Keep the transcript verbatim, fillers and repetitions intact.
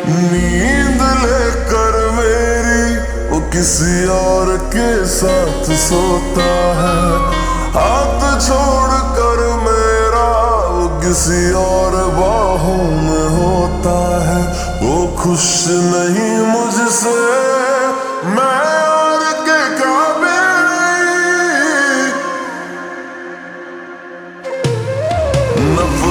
नींद लेकर मेरी वो किसी और के साथ सोता है। हाथ छोड़ कर मेरा वो किसी और बाहों में होता है। वो खुश नहीं मुझसे, मैं और के काबिल। नफरत